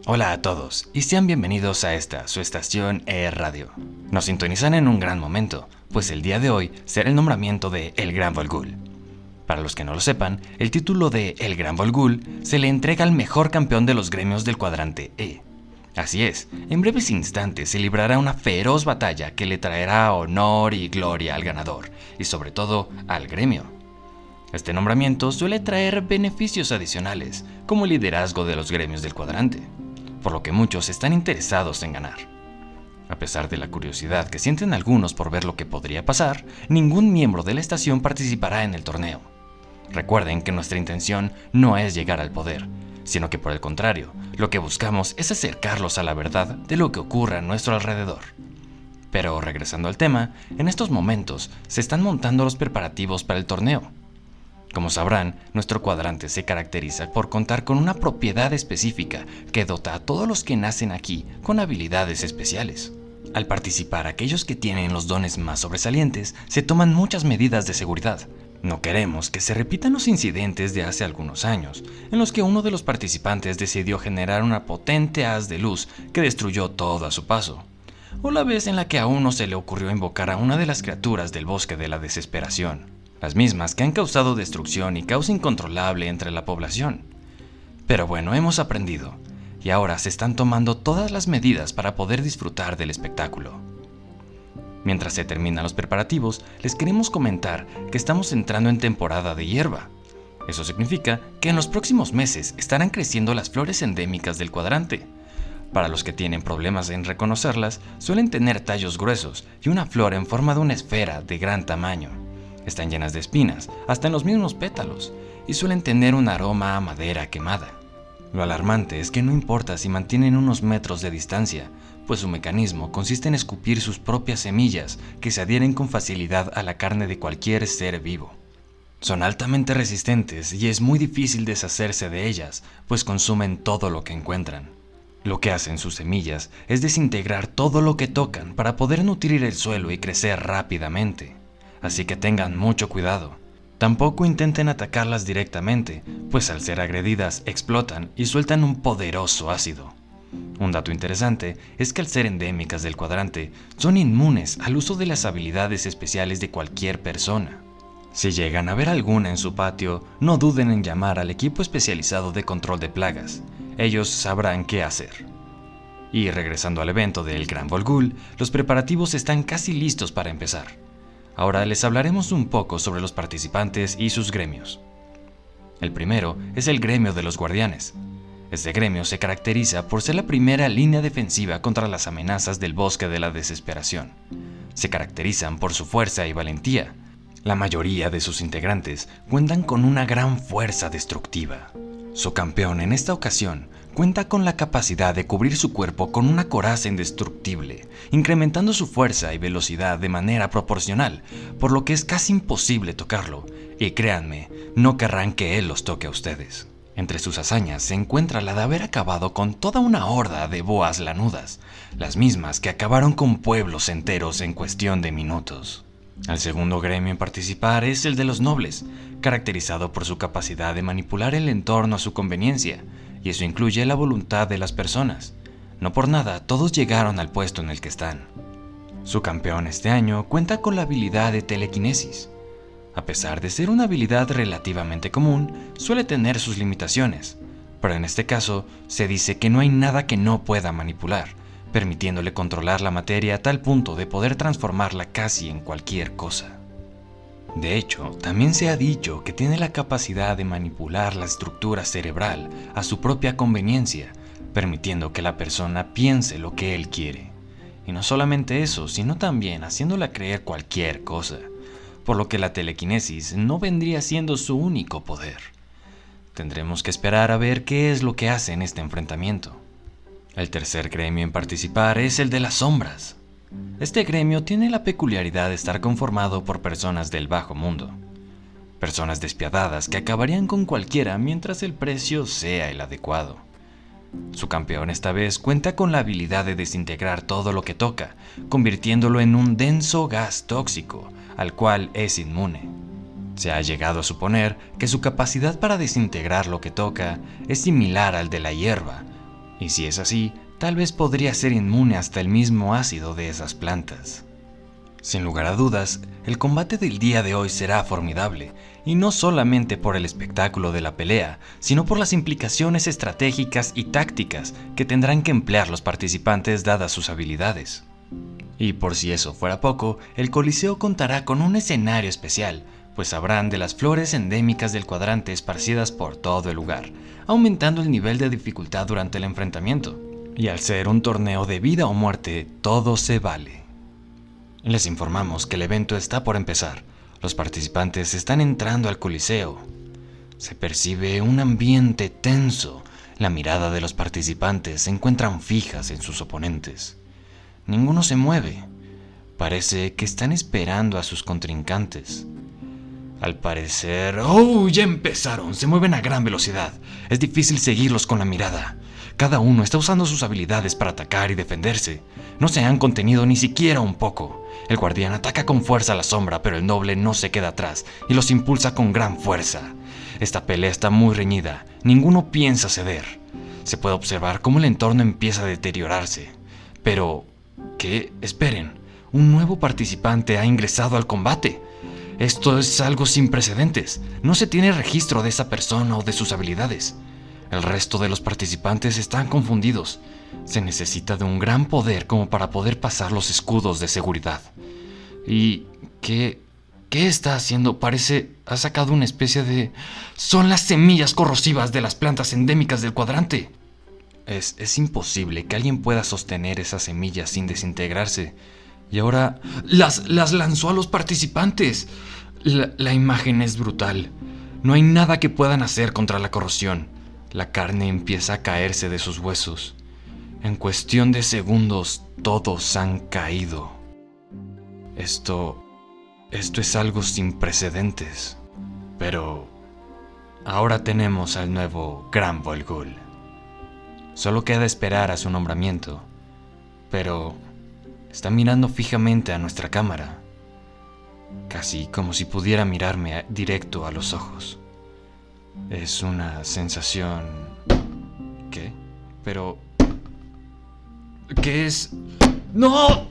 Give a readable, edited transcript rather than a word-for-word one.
Hola a todos y sean bienvenidos a esta, su estación Radio. Nos sintonizan en un gran momento, pues el día de hoy será el nombramiento de El Gran Volgul. Para los que no lo sepan, el título de El Gran Volgul se le entrega al mejor campeón de los gremios del cuadrante E. Así es, en breves instantes se librará una feroz batalla que le traerá honor y gloria al ganador, y sobre todo al gremio. Este nombramiento suele traer beneficios adicionales, como el liderazgo de los gremios del cuadrante, por lo que muchos están interesados en ganar. A pesar de la curiosidad que sienten algunos por ver lo que podría pasar, ningún miembro de la estación participará en el torneo. Recuerden que nuestra intención no es llegar al poder, sino que por el contrario, lo que buscamos es acercarlos a la verdad de lo que ocurre a nuestro alrededor. Pero regresando al tema, en estos momentos se están montando los preparativos para el torneo. Como sabrán, nuestro cuadrante se caracteriza por contar con una propiedad específica que dota a todos los que nacen aquí con habilidades especiales. Al participar aquellos que tienen los dones más sobresalientes, se toman muchas medidas de seguridad. No queremos que se repitan los incidentes de hace algunos años, en los que uno de los participantes decidió generar una potente haz de luz que destruyó todo a su paso, o la vez en la que a uno se le ocurrió invocar a una de las criaturas del bosque de la desesperación, las mismas que han causado destrucción y caos incontrolable entre la población. Pero bueno, hemos aprendido, y ahora se están tomando todas las medidas para poder disfrutar del espectáculo. Mientras se terminan los preparativos, les queremos comentar que estamos entrando en temporada de hierba. Eso significa que en los próximos meses estarán creciendo las flores endémicas del cuadrante. Para los que tienen problemas en reconocerlas, suelen tener tallos gruesos y una flor en forma de una esfera de gran tamaño. Están llenas de espinas, hasta en los mismos pétalos, y suelen tener un aroma a madera quemada. Lo alarmante es que no importa si mantienen unos metros de distancia, pues su mecanismo consiste en escupir sus propias semillas que se adhieren con facilidad a la carne de cualquier ser vivo. Son altamente resistentes y es muy difícil deshacerse de ellas, pues consumen todo lo que encuentran. Lo que hacen sus semillas es desintegrar todo lo que tocan para poder nutrir el suelo y crecer rápidamente. Así que tengan mucho cuidado. Tampoco intenten atacarlas directamente, pues al ser agredidas explotan y sueltan un poderoso ácido. Un dato interesante es que al ser endémicas del cuadrante, son inmunes al uso de las habilidades especiales de cualquier persona. Si llegan a ver alguna en su patio, no duden en llamar al equipo especializado de control de plagas. Ellos sabrán qué hacer. Y regresando al evento del Gran Volgul, los preparativos están casi listos para empezar. Ahora les hablaremos un poco sobre los participantes y sus gremios. El primero es el gremio de los guardianes. Este gremio se caracteriza por ser la primera línea defensiva contra las amenazas del bosque de la desesperación. Se caracterizan por su fuerza y valentía. La mayoría de sus integrantes cuentan con una gran fuerza destructiva. Su campeón en esta ocasión cuenta con la capacidad de cubrir su cuerpo con una coraza indestructible, incrementando su fuerza y velocidad de manera proporcional, por lo que es casi imposible tocarlo, y créanme, no querrán que él los toque a ustedes. Entre sus hazañas se encuentra la de haber acabado con toda una horda de boas lanudas, las mismas que acabaron con pueblos enteros en cuestión de minutos. El segundo gremio en participar es el de los nobles, caracterizado por su capacidad de manipular el entorno a su conveniencia, y eso incluye la voluntad de las personas. No por nada, todos llegaron al puesto en el que están. Su campeón este año cuenta con la habilidad de telequinesis. A pesar de ser una habilidad relativamente común, suele tener sus limitaciones, pero en este caso se dice que no hay nada que no pueda manipular, permitiéndole controlar la materia a tal punto de poder transformarla casi en cualquier cosa. De hecho, también se ha dicho que tiene la capacidad de manipular la estructura cerebral a su propia conveniencia, permitiendo que la persona piense lo que él quiere. Y no solamente eso, sino también haciéndola creer cualquier cosa, por lo que la telequinesis no vendría siendo su único poder. Tendremos que esperar a ver qué es lo que hace en este enfrentamiento. El tercer gremio en participar es el de las sombras. Este gremio tiene la peculiaridad de estar conformado por personas del bajo mundo. Personas despiadadas que acabarían con cualquiera mientras el precio sea el adecuado. Su campeón esta vez cuenta con la habilidad de desintegrar todo lo que toca, convirtiéndolo en un denso gas tóxico, al cual es inmune. Se ha llegado a suponer que su capacidad para desintegrar lo que toca es similar al de la hierba, Y si es así, tal vez podría ser inmune hasta el mismo ácido de esas plantas. Sin lugar a dudas, el combate del día de hoy será formidable, y no solamente por el espectáculo de la pelea, sino por las implicaciones estratégicas y tácticas que tendrán que emplear los participantes dadas sus habilidades. Y por si eso fuera poco, el Coliseo contará con un escenario especial, pues habrán de las flores endémicas del cuadrante esparcidas por todo el lugar, aumentando el nivel de dificultad durante el enfrentamiento. Y al ser un torneo de vida o muerte, todo se vale. Les informamos que el evento está por empezar. Los participantes están entrando al Coliseo. Se percibe un ambiente tenso. La mirada de los participantes se encuentran fijas en sus oponentes. Ninguno se mueve. Parece que están esperando a sus contrincantes. Al parecer... ¡Oh! Ya empezaron. Se mueven a gran velocidad. Es difícil seguirlos con la mirada. Cada uno está usando sus habilidades para atacar y defenderse. No se han contenido ni siquiera un poco. El guardián ataca con fuerza a la sombra, pero el noble no se queda atrás y los impulsa con gran fuerza. Esta pelea está muy reñida. Ninguno piensa ceder. Se puede observar cómo el entorno empieza a deteriorarse. Pero... ¿qué? Esperen. Un nuevo participante ha ingresado al combate. Esto es algo sin precedentes. No se tiene registro de esa persona o de sus habilidades. El resto de los participantes están confundidos. Se necesita de un gran poder como para poder pasar los escudos de seguridad. ¿Y qué está haciendo? Parece ha sacado una especie de... Son las semillas corrosivas de las plantas endémicas del cuadrante. Es imposible que alguien pueda sostener esas semillas sin desintegrarse. Y ahora las lanzó a los participantes. La imagen es brutal. No hay nada que puedan hacer contra la corrosión. La carne empieza a caerse de sus huesos. En cuestión de segundos, todos han caído. Esto es algo sin precedentes. Pero ahora tenemos al nuevo Gran Volgul. Solo queda esperar a su nombramiento. Pero está mirando fijamente a nuestra cámara, casi como si pudiera mirarme directo a los ojos. Es una sensación... ¿Qué? Pero... ¿qué es? ¡No!